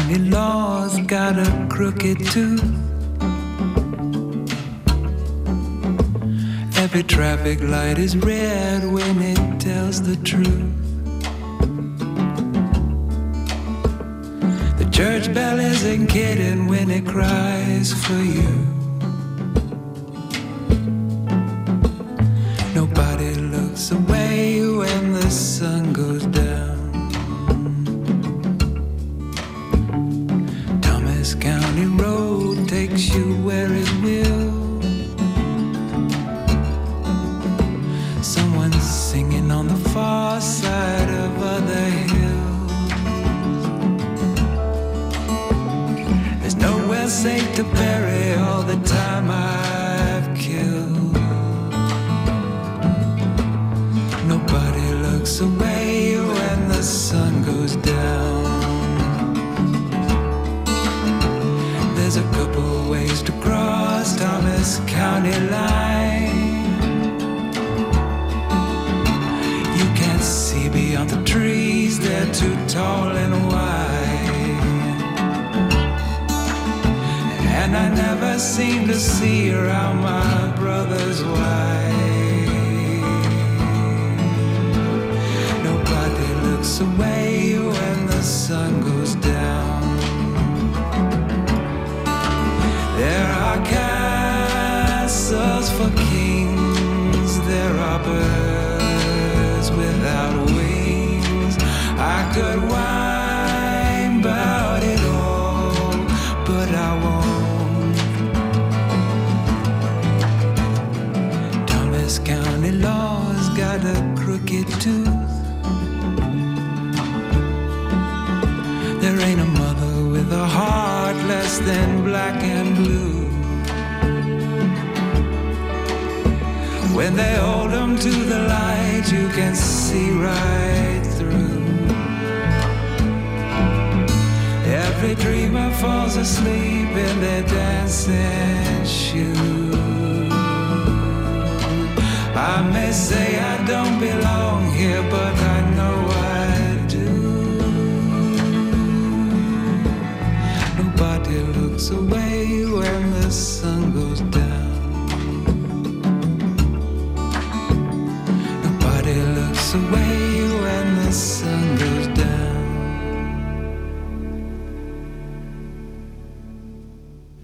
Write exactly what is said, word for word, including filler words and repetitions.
County law's got a crooked tooth. Every traffic light is red when it tells the truth. The church bell isn't kidding when it cries for you. Nobody looks away when the sun goes down. Thomas County Road takes you where it will. Someone's singing on the far side of other hills. There's nowhere safe to bury all the time I've killed. Nobody looks away when the sun goes down. There's a couple ways to cross Thomas County line. You can't see beyond the trees, they're too tall and wide. And I never seem to see around my brother's wife. Nobody looks away when the sun goes down. There are castles for kings, there are birds without wings. I could whine about it all, but I won't. Thomas County law's got a crooked tooth. There ain't a mother with a heart less than black and blue. When they hold them to the light, you can see right through. Every dreamer falls asleep in their dancing shoes. I may say I don't belong here, but I know I do. Nobody looks away when the sun goes down.